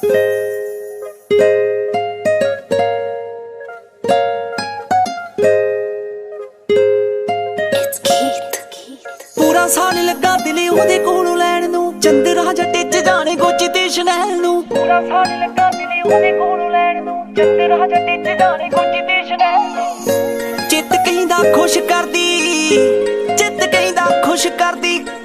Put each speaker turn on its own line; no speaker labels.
पूरा साल लगा दिल ओदे कोलों लैण नूं, चंदरा जट्टे च जाने गोची ते शनैल नूं। पूरा साल लगा दिल ओदे कोलों लैण नूं, चंदरा जट्टे च जाने गोची ते शनैल नूं। चित कहिंदा खुश करदी, चित कहिंदा खुश करदी।